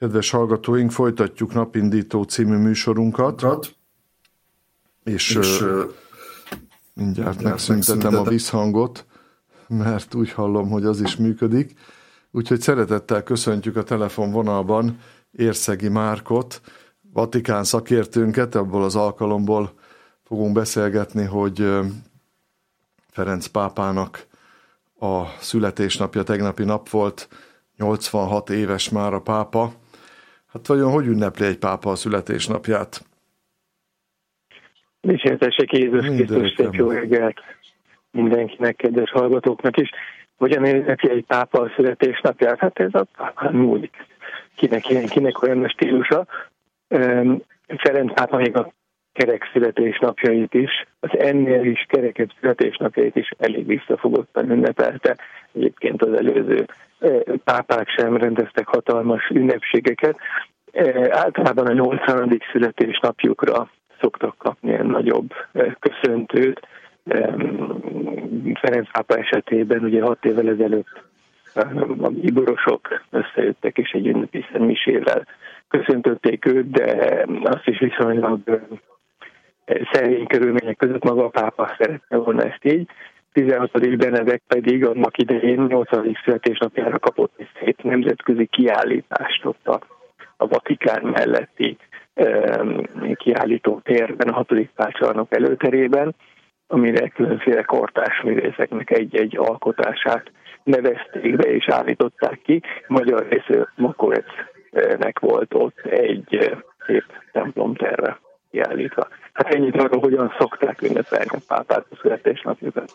Kedves hallgatóink, folytatjuk Napindító című műsorunkat, és mindjárt megszüntetem a visszhangot, mert úgy hallom, hogy az is működik. Úgyhogy szeretettel köszöntjük a telefonvonalban Érszegi Márkot, Vatikán szakértőnket. Abból az alkalomból fogunk beszélgetni, hogy Ferenc pápának a születésnapja tegnapi nap volt, 86 éves már a pápa. Hát vajon hogy ünnepli egy pápa a születésnapját? Dicsértessék Jézus Krisztus, szép jó reggelt mindenkinek, kedves hallgatóknak is. Hogyan ünnepli egy pápa a születésnapját? Hát ez a pápán múlik. Kinek olyan a stílusa. Ferenc pápa még a kerek születésnapjait is, az ennél is kerekebb születésnapjait is elég visszafogottan ünnepelte. Egyébként az előző pápák sem rendeztek hatalmas ünnepségeket. Általában a 80. születésnapjukra szoktak kapni ilyen nagyobb köszöntőt. Ferenc pápa esetében ugye 6 évvel ezelőtt a bíborosok összejöttek és egy ünnepi misével köszöntötték őt, de azt is viszonylag szerény körülmények között maga a pápa szerette volna ezt így. 16. Benedek pedig annak idején 80. születésnapjára kapott egy szép nemzetközi kiállítást ott a Vatikán melletti kiállító térben, a 6. Pál csarnok előterében, amire különféle kortárs művészeknek egy alkotását nevezték be és állították ki. Magyar részről Makorecnek volt ott egy szép templomterve kiállítva. Hát ennyit arról, hogyan szokták ünnepelni a pápát a születésnapjukat.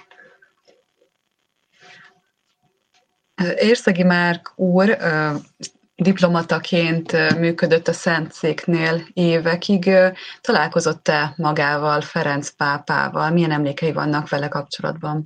Érszegi Márk úr diplomataként működött a Szentszéknél évekig. Találkozott-e magával, Ferenc pápával? Milyen emlékei vannak vele kapcsolatban?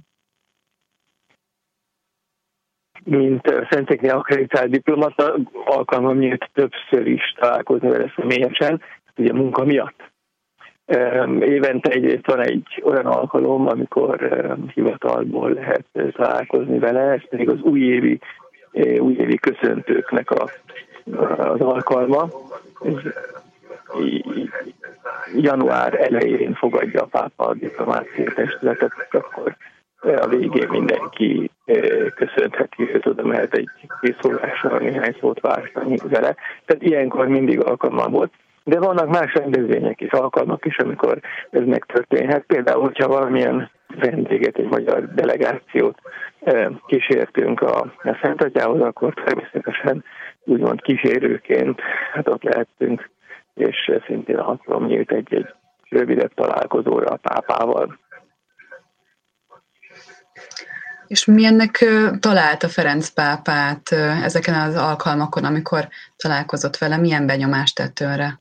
Mint Szentszéknél akkreditált diplomata, alkalmam nyílt többször is találkozni vele személyesen, ugye munka miatt. Évente egyrészt van egy olyan alkalom, amikor hivatalból lehet találkozni vele, ez pedig az újévi köszöntőknek az alkalma. Január elején fogadja a pápa a diplomáciai testületet, akkor a végén mindenki köszöntheti őt, oda mehet egy készszólással néhány szót váltani vele. Tehát ilyenkor mindig alkalma volt. De vannak más rendezvények és alkalmak is, amikor ez megtörténhet. Például, hogyha valamilyen vendéget, egy magyar delegációt kísértünk a Szentatyához, akkor természetesen úgymond kísérőként hát ott lehettünk, és szintén alkalom nyílt egy rövidebb találkozóra a pápával. És milyennek találta Ferenc pápát ezeken az alkalmakon, amikor találkozott vele? Milyen benyomást tett önre?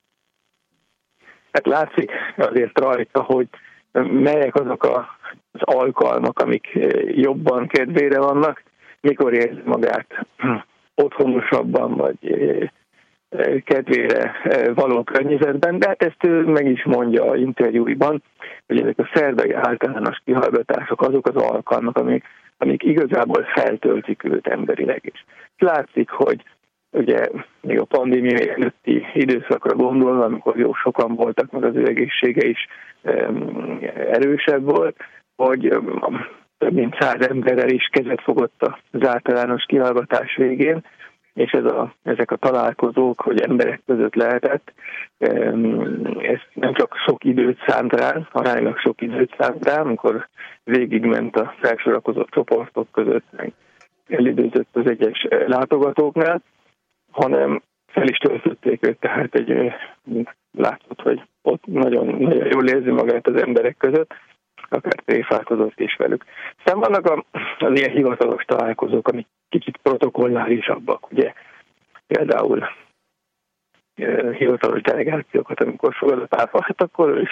Hát látszik azért rajta, hogy melyek azok az alkalmak, amik jobban kedvére vannak, mikor érzi magát otthonosabban, vagy kedvére való környezetben, de hát ezt ő meg is mondja a interjúiban, hogy ezek a szerdai általános kihallgatások azok az alkalmak, amik igazából feltöltik őt emberileg is. Látszik, hogy ugye még a pandémia előtti időszakra gondolva, amikor jó sokan voltak, meg az ő egészsége is erősebb volt, hogy több mint 100 emberrel is kezet fogott az általános kihallgatás végén, és ezek a találkozók, hogy emberek között lehetett, ez nem csak sok időt szánt rá, aránylag sok időt szánt rá, amikor végigment a felsorakozott csoportok között, meg elidőzött az egyes látogatóknál, hanem fel is töltötték őt, tehát látszott, hogy ott nagyon, nagyon jól érzi magát az emberek között, akár tréfálkozott is velük. Aztán vannak az ilyen hivatalos találkozók, amik kicsit protokollárisabbak, ugye például hivatalos delegációkat, amikor fogad a pápa, hát akkor ő is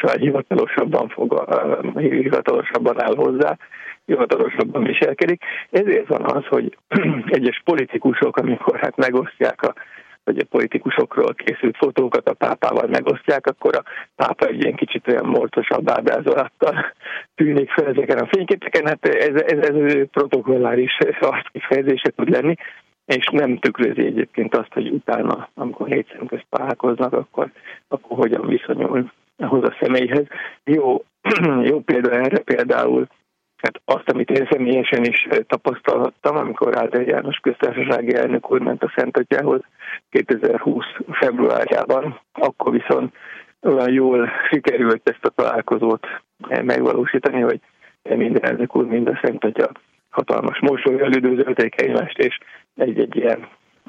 hivatalosabban áll hozzá, hivatalosabban viselkedik. Ezért van az, hogy egyes politikusok, amikor hát megosztják vagy a politikusokról készült fotókat a pápával megosztják, akkor a pápa egy ilyen kicsit olyan morcosabb ábrázolattal tűnik fel ezeken a fényképeken. Hát ez protokolláris arckifejezése tud lenni. és nem tükrözi egyébként azt, hogy utána, amikor 4 szem közt találkoznak, akkor hogyan viszonyul ahhoz a személyhez. Jó példa erre például, hát azt, amit én személyesen is tapasztalhattam, amikor Áder János köztársasági elnök úr ment a Szentatyához 2020. februárjában, akkor viszont olyan jól sikerült ezt a találkozót megvalósítani, hogy mind elnök úr, mind a Szentatya hatalmas mosollyal üdvözölték egymást, és egy ilyen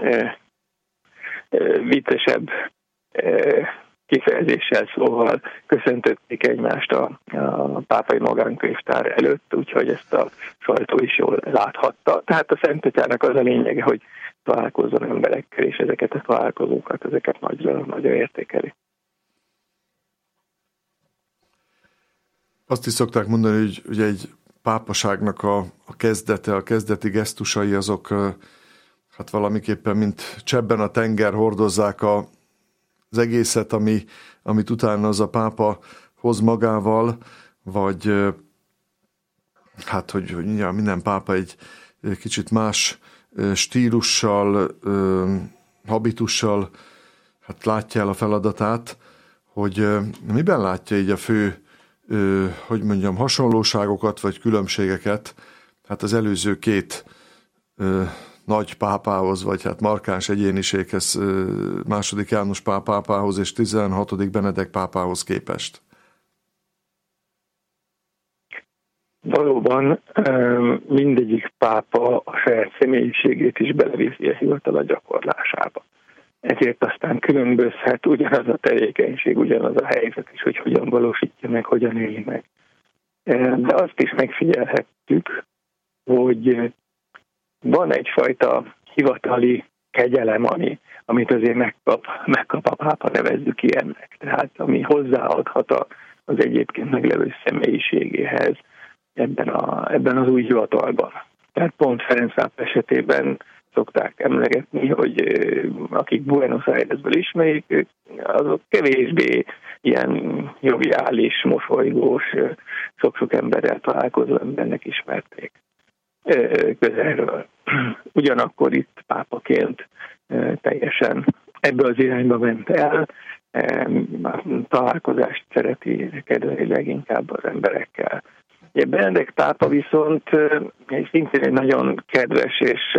viccesebb kifejezéssel, szóval köszöntötték egymást a pápai magánkönyvtár előtt, úgyhogy ezt a sajtó is jól láthatta. Tehát a Szentatyának az a lényege, hogy találkozzon emberekkel, és ezeket a találkozókat, ezeket nagyon értékeli. Azt is szokták mondani, hogy ugye egy pápaságnak a kezdete, a kezdeti gesztusai azok hát valamiképpen, mint csebben a tenger hordozzák az egészet, amit utána az a pápa hoz magával, vagy hát, hogy minden pápa egy kicsit más stílussal, habitussal hát látja el a feladatát, hogy miben látja így a fő hasonlóságokat vagy különbségeket, hát az előző 2 nagy pápához, vagy hát markáns egyéniséghez, II. János Pál pápához és 16. Benedek pápához képest. Valóban mindegyik pápa a saját személyiségét is beleviszi a hivatala gyakorlásába. Ezért aztán különbözhet ugyanaz a tevékenység, ugyanaz a helyzet is, hogy hogyan valósítja meg, hogyan éli meg. De azt is megfigyelhettük, hogy van egyfajta hivatali kegyelem, amit azért megkap a pápa, nevezzük ilyennek. Tehát ami hozzáadhat az egyébként meglevő személyiségéhez ebben az új hivatalban. Tehát pont Ferenc pápa esetében szokták emlegetni, hogy akik Buenos Airesből ismerik, azok kevésbé ilyen joviális, mosolygós, sok-sok emberrel találkozó embernek ismerték közelről. Ugyanakkor itt pápaként teljesen ebbe az irányba ment el, a találkozást szereti kedvelni leginkább az emberekkel. Ugye Benedek pápa viszont szintén egy nagyon kedves és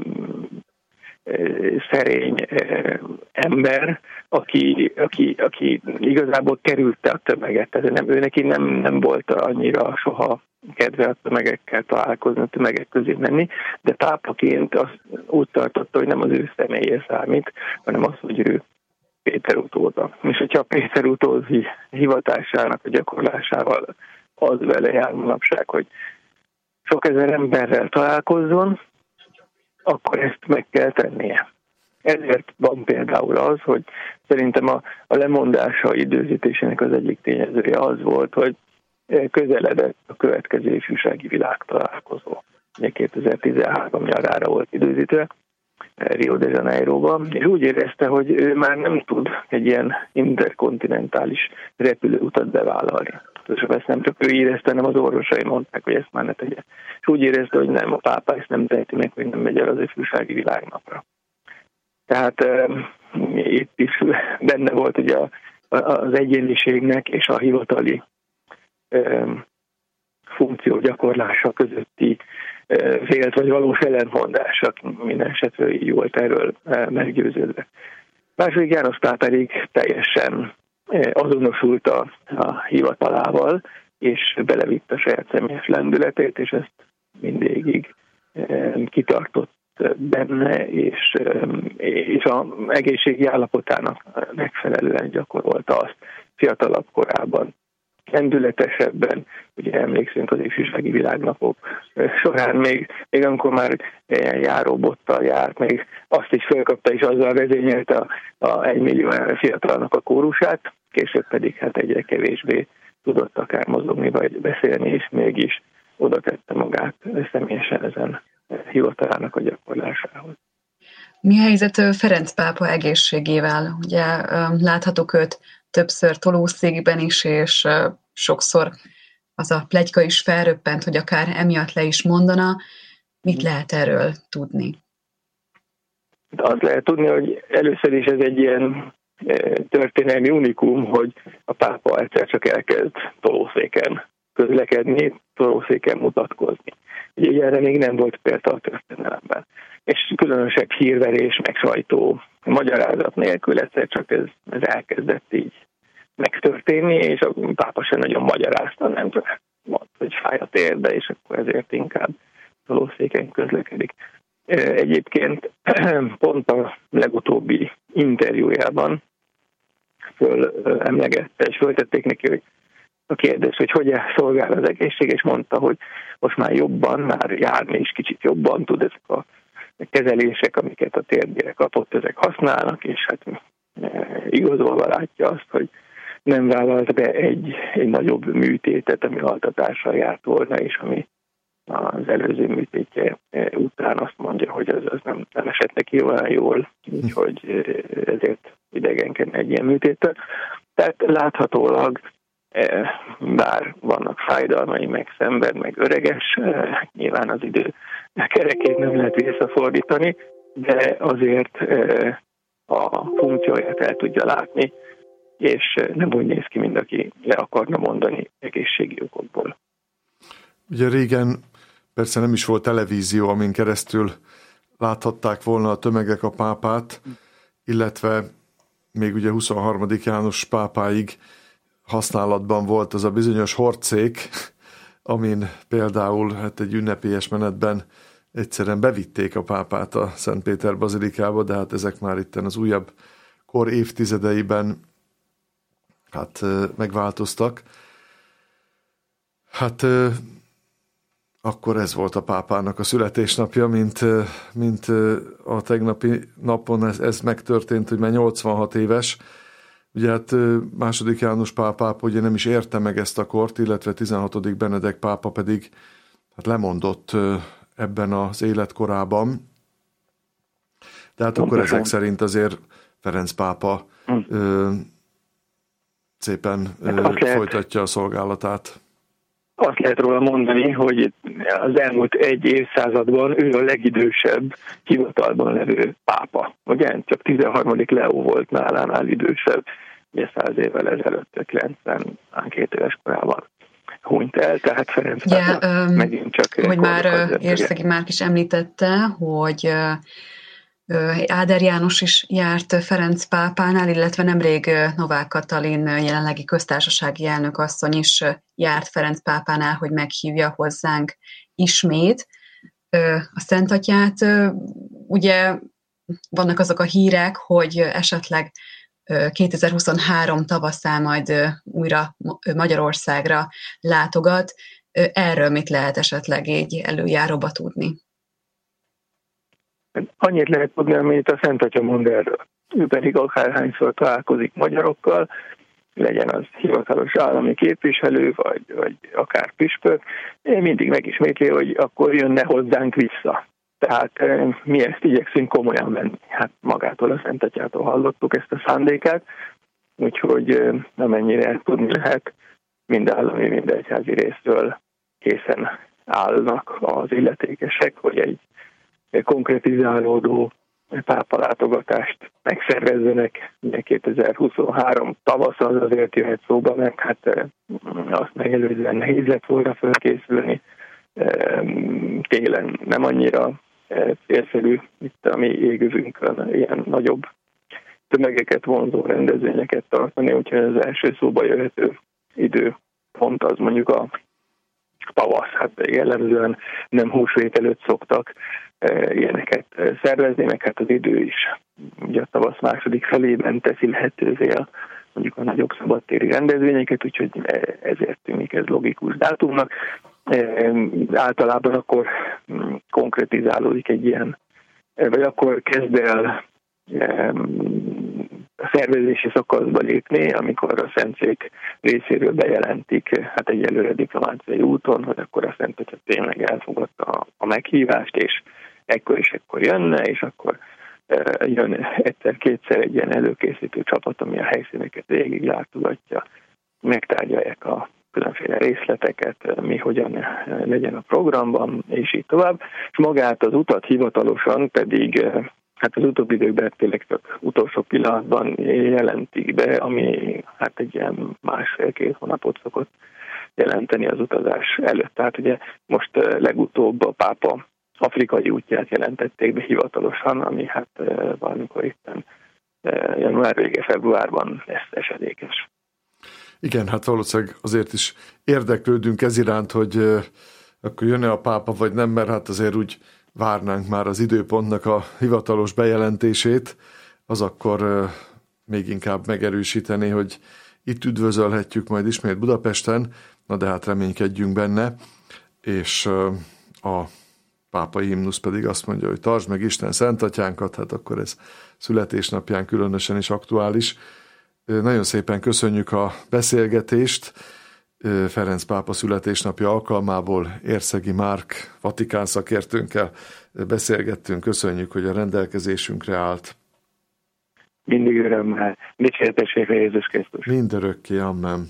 szerény ember, aki igazából kerülte a tömeget. Tehát ő neki nem volt annyira soha kedve a tömegekkel találkozni, a tömegek közé menni, de pápaként azt úgy tartotta, hogy nem az ő személye számít, hanem az, hogy ő Péter utóda. És hogyha Péter utózi hivatásának a gyakorlásával az vele jár manapság, hogy sok ezer emberrel találkozzon, akkor ezt meg kell tennie. Ezért van például az, hogy szerintem a lemondása időzítésének az egyik tényezője az volt, hogy közeledett a következő ifjúsági világtalálkozó. 2013 nyarára volt időzítve Rio de Janeiroban, és úgy érezte, hogy ő már nem tud egy ilyen interkontinentális repülőutat bevállalni. És ezt nem csak ő érezte, hanem az orvosai mondták, hogy ezt már ne tegye. És úgy érezte, hogy nem, a pápa ezt nem teheti meg, hogy nem megy el az ifjúsági világnapra. Tehát itt is benne volt ugye az egyéniségnek és a hivatali funkció gyakorlása közötti vélt vagy valós ellentmondása, minden esetre így volt erről meggyőződve. II. János Pál pedig teljesen azonosult a hivatalával, és belevitt a saját személyes lendületét, és ezt mindvégig kitartott benne, és az egészségi állapotának megfelelően gyakorolta azt fiatalabb korában. Lendületesebben, ugye emlékszünk az ifjúsági világnapok során, még amikor már járóbottal járt, még azt is felkapta, és azzal vezényelte a 1 millió fiatalnak a kórusát, később pedig hát egyre kevésbé tudott akár mozogni vagy beszélni, és mégis oda tette magát személyesen ezen hivatalának a gyakorlásához. Mi a helyzet Ferenc pápa egészségével? Ugye láthatók őt többször tolószékben is, és sokszor az a pletyka is felröppent, hogy akár emiatt le is mondana. Mit lehet erről tudni? azt lehet tudni, hogy először is ez egy ilyen történelmi unikum, hogy a pápa egyszer csak elkezd tolószéken közlekedni, tolószéken mutatkozni. Ugye erre még nem volt példa a történelemben. És különösebb hírverés, meg sajtó magyarázat nélkül egyszer csak ez elkezdett így megtörténni, és a pápa sem nagyon magyarázta, nem csak mondta, hogy fáj a térde, és akkor ezért inkább tolószéken közlekedik. Egyébként pont a legutóbbi interjújában emlegette, és föltették neki, hogy a kérdés, hogy szolgál az egészség, és mondta, hogy most már jobban, már járni is kicsit jobban tud, ezek a kezelések, amiket a térdére kapott, ezek használnak, és hát igazolva látja azt, hogy nem vállalt be egy nagyobb műtétet, ami altatással járt volna, és ami az előző műtétje után azt mondja, hogy ez nem esett neki olyan jól, úgyhogy ezért idegenkedne egy ilyen műtéttel. Tehát láthatólag, bár vannak fájdalmai, meg szenved, meg öreges, nyilván az idő kerekét nem lehet visszafordítani, de azért a funkcióját el tudja látni, és nem úgy néz ki, mint aki le akarna mondani egészségi okokból. Ugye régen persze nem is volt televízió, amin keresztül láthatták volna a tömegek a pápát, illetve még ugye 23. János pápáig használatban volt az a bizonyos hordszék, amin például hát egy ünnepélyes menetben egyszerűen bevitték a pápát a Szent Péter bazilikába, de hát ezek már itten az újabb kor évtizedeiben hát megváltoztak. Hát akkor ez volt a pápának a születésnapja, mint a tegnapi napon ez megtörtént, hogy már 86 éves. Ugye hát II. János pápa ugye nem is érte meg ezt a kort, illetve 16. Benedek pápa pedig hát lemondott ebben az életkorában. Tehát akkor ezek szerint azért Ferenc pápa szépen folytatja a szolgálatát. Azt lehet róla mondani, hogy az elmúlt egy évszázadban ő a legidősebb hivatalban levő pápa. Ugye csak 13. Leó volt nálánál idősebb, ugye 100 évvel ezelőtt, 92 éves korában hunyt el, tehát Ferenc pápa megint csak... Hogy már Érszegi Márk is említette, hogy Áder János is járt Ferenc pápánál, illetve nemrég Novák Katalin jelenlegi köztársasági elnök asszony is járt Ferenc pápánál, hogy meghívja hozzánk ismét a Szent Atyát. Ugye vannak azok a hírek, hogy esetleg 2023 tavaszán majd újra Magyarországra látogat. Erről mit lehet esetleg így előjáróba tudni? Annyit lehet tudni, amit a Szent Atya mond erről. Ő pedig akárhányszor találkozik magyarokkal, legyen az hivatalos állami képviselő, vagy akár püspök, mindig megismétli, hogy akkor jönne hozzánk vissza. Tehát mi ezt igyekszünk komolyan venni. Hát magától a Szent Atyától hallottuk ezt a szándékát, úgyhogy amennyire tudni lehet, mind állami, mind egyházi részről készen állnak az illetékesek, hogy egy konkretizálódó pápalátogatást megszervezzenek. 2023 tavasz az azért jöhet szóba, meg hát azt megelőzően nehéz lett volna felkészülni. Télen nem annyira célszerű itt a mi égövünkön ilyen nagyobb tömegeket vonzó rendezvényeket tartani, úgyhogy az első szóba jöhető időpont az mondjuk a tavasz. Hát jellemzően nem húsvét előtt szoktak ilyeneket szervezni, meg hát az idő is ugye a tavasz második felében teszi lehetővé mondjuk a nagyobb szabadtéri rendezvényeket, úgyhogy ezért tűnik ez logikus dátumnak. Általában akkor konkretizálódik egy ilyen, vagy akkor kezd el a szervezési szakaszba lépni, amikor a Szentszék részéről bejelentik, hát egyelőre diplomáciai úton, hogy akkor a Szent Atya tényleg elfogadta a meghívást, és ekkor és ekkor jönne, és akkor jön egyszer-kétszer egy ilyen előkészítő csapat, ami a helyszíneket végig látogatja, megtárgyalják a különféle részleteket, mi hogyan legyen a programban, és így tovább. És magát az utat hivatalosan pedig hát az utóbbi időkben tényleg csak utolsó pillanatban jelentik be, ami hát egy ilyen 1,5-2 hónapot szokott jelenteni az utazás előtt. Tehát ugye most legutóbb a pápa afrikai útját jelentették be hivatalosan, ami hát valamikor itt január vége, februárban lesz esedékes. Igen, hát valószínűleg azért is érdeklődünk ez iránt, hogy akkor jön-e a pápa, vagy nem, mert hát azért úgy várnánk már az időpontnak a hivatalos bejelentését, az akkor még inkább megerősíteni, hogy itt üdvözölhetjük majd ismét Budapesten, na de hát reménykedjünk benne, és a pápai himnusz pedig azt mondja, hogy tartsd meg Isten Szentatyánkat, hát akkor ez születésnapján különösen is aktuális. Nagyon szépen köszönjük a beszélgetést. Ferenc pápa születésnapja alkalmából Érszegi Márk Vatikán szakértőnkkel beszélgettünk. Köszönjük, hogy a rendelkezésünkre állt. Mindig örömmel. Dicsértessék Jézus Krisztus. Mindörökké, amen.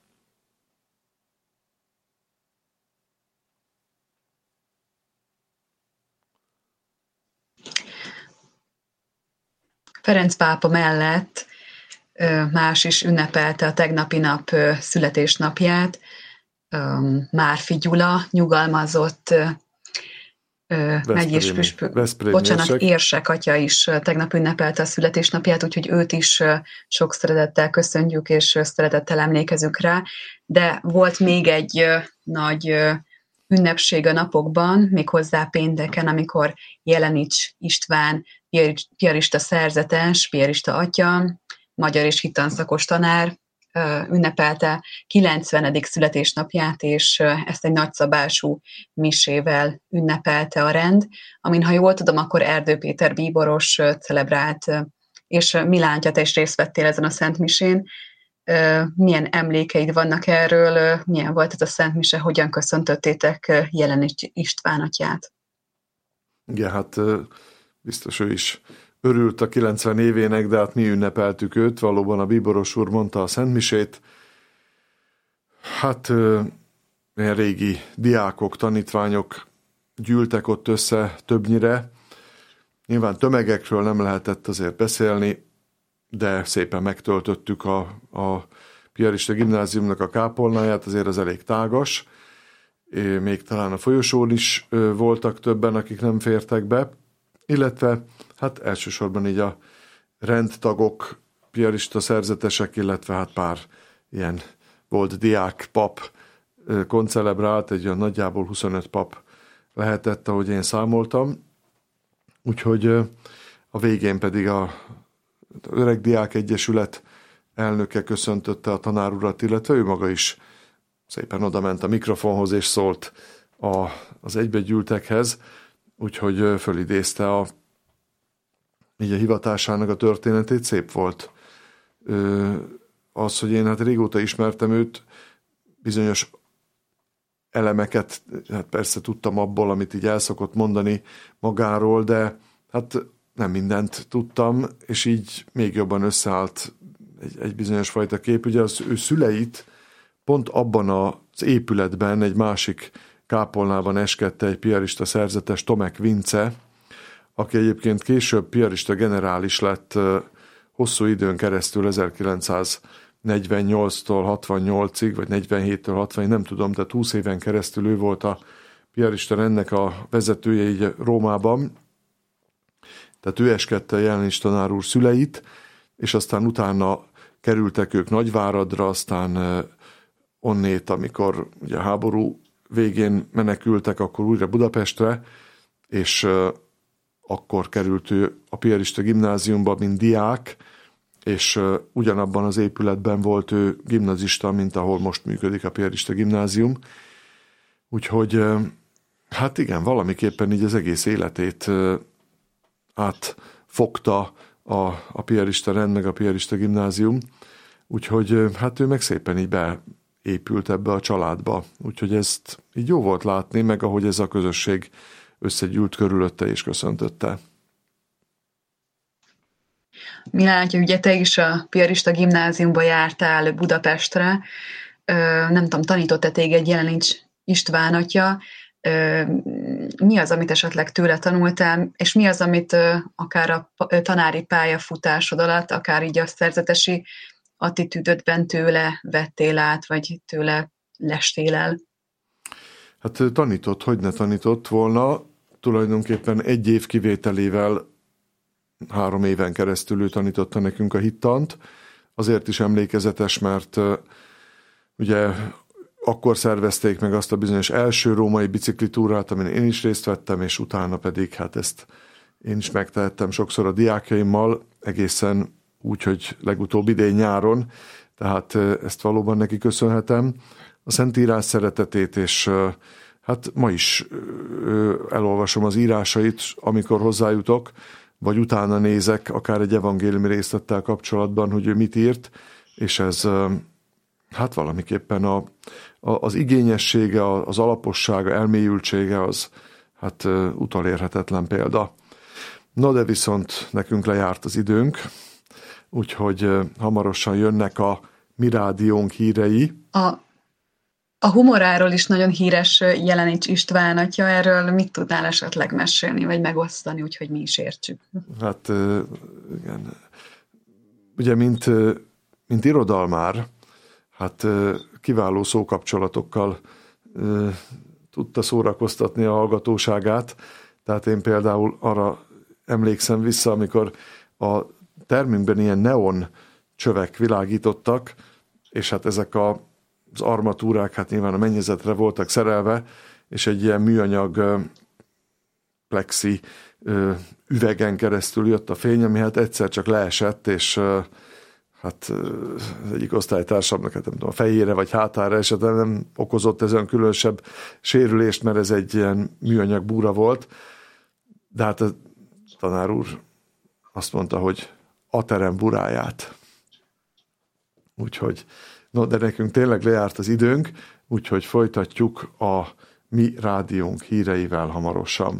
Ferenc pápa mellett más is ünnepelte a tegnapi nap születésnapját. Márfi Gyula, nyugalmazott megyés püspök, érsek atya is tegnap ünnepelte a születésnapját, úgyhogy őt is sok szeretettel köszönjük, és szeretettel emlékezünk rá. De volt még egy nagy ünnepség a napokban, méghozzá pénteken, amikor Jelenics István, piarista szerzetes, piarista atya, magyar és hittanszakos tanár ünnepelte 90. születésnapját, és ezt egy nagyszabású misével ünnepelte a rend, amin, ha jól tudom, akkor Erdő Péter bíboros celebrált, és Milántya, te is részt vettél ezen a Szent Misén. Milyen emlékeid vannak erről, milyen volt ez a Szent Mise, hogyan köszöntöttétek Jelenics István atyát? Igen, hát biztos ő is örült a 90 évének, de hát mi ünnepeltük őt, valóban a bíboros úr mondta a Szentmisét. Hát ilyen régi diákok, tanítványok gyűltek ott össze többnyire. Nyilván tömegekről nem lehetett azért beszélni, de szépen megtöltöttük a piarista gimnáziumnak a kápolnáját, azért az elég tágas. Még talán a folyosón is voltak többen, akik nem fértek be, illetve hát elsősorban így a rendtagok, piarista szerzetesek, illetve hát pár ilyen volt diák, pap koncelebrált, egy olyan nagyjából 25 pap lehetett, ahogy én számoltam. Úgyhogy a végén pedig a Öreg Diák Egyesület elnöke köszöntötte a tanár urat, illetve ő maga is szépen odament a mikrofonhoz, és szólt az egybegyűltekhez, úgyhogy fölidézte így a hivatásának a történetét. Szép volt az, hogy én hát régóta ismertem őt, bizonyos elemeket, hát persze tudtam abból, amit így el szokott mondani magáról, de hát nem mindent tudtam, és így még jobban összeállt egy bizonyos fajta kép. Ugye az ő szüleit pont abban az épületben, egy másik kápolnában eskedte egy piarista szerzetes, Tomek Vince, aki egyébként később piarista generális lett hosszú időn keresztül, 1948-tól 68-ig, vagy 47-től 60-ig, nem tudom, tehát 20 éven keresztül ő volt a piarista rendnek a vezetője így Rómában. Tehát ő eskedte Jelenics tanár úr szüleit, és aztán utána kerültek ők Nagyváradra, aztán onnét, amikor ugye a háború végén menekültek, akkor újra Budapestre, és akkor került ő a piarista gimnáziumba, mint diák, és ugyanabban az épületben volt ő gimnazista, mint ahol most működik a piarista gimnázium. Úgyhogy hát igen, valamiképpen így az egész életét átfogta a piarista rend, meg a piarista gimnázium. Úgyhogy hát ő meg szépen így beépült ebbe a családba. Úgyhogy ezt így jó volt látni, meg ahogy ez a közösség összegyűlt körülötte és köszöntötte. Milántja, ugye te is a piarista gimnáziumba jártál Budapestre, nem tudom, tanított-e téged Jelenics István atya, mi az, amit esetleg tőle tanultál, és mi az, amit akár a tanári pályafutásod alatt, akár így a szerzetesi attitűdödben tőle vettél át, vagy tőle lestél el? Hát tanított, hogy ne tanított volna, tulajdonképpen 1 év kivételével 3 éven keresztül ő tanította nekünk a hittant. Azért is emlékezetes, mert ugye akkor szervezték meg azt a bizonyos első római biciklitúrát, amin én is részt vettem, és utána pedig hát ezt én is megtehettem sokszor a diákjaimmal, egészen úgy, hogy legutóbb idén nyáron, tehát ezt valóban neki köszönhetem. A Szentírás szeretetét, és hát ma is elolvasom az írásait, amikor hozzájutok, vagy utána nézek, akár egy evangéliumi részlettel kapcsolatban, hogy ő mit írt, és ez hát valamiképpen az igényessége, az alapossága, elmélyültsége az hát utolérhetetlen példa. Na de viszont nekünk lejárt az időnk, úgyhogy hamarosan jönnek a mi rádiónk hírei. A humoráról is nagyon híres Jelenics István atya, erről mit tudnál esetleg mesélni, vagy megosztani, úgyhogy mi is értsük? Hát igen. Ugye, mint irodalmár, hát kiváló szókapcsolatokkal tudta szórakoztatni a hallgatóságát. Tehát én például arra emlékszem vissza, amikor a termünkben ilyen neon csövek világítottak, és hát ezek az armatúrák hát nyilván a mennyezetre voltak szerelve, és egy ilyen műanyag plexi üvegen keresztül jött a fény, ami hát egyszer csak leesett, és hát az egyik osztálytársamnak, hát nem tudom, a fejére vagy hátára esett, nem okozott ezen különösebb sérülést, mert ez egy ilyen műanyag búra volt. De hát a tanár úr azt mondta, hogy a terem buráját. Úgyhogy, no, de nekünk tényleg lejárt az időnk, úgyhogy folytatjuk a mi rádiónk híreivel hamarosan.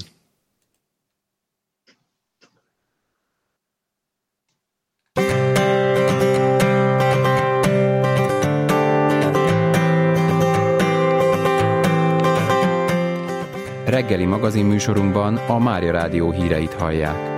Reggeli magazinműsorunkban a Mária Rádió híreit hallják.